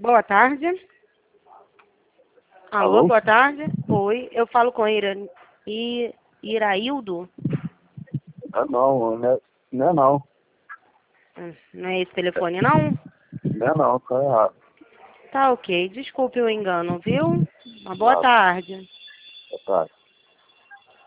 Boa tarde. Alô, Alô? boa tarde. Oi, eu falo com Iraildo. Não. Não é esse telefone, não? Não, tá errado. Tá ok. Desculpe o engano, viu? Uma boa Nada. tarde. Boa tarde.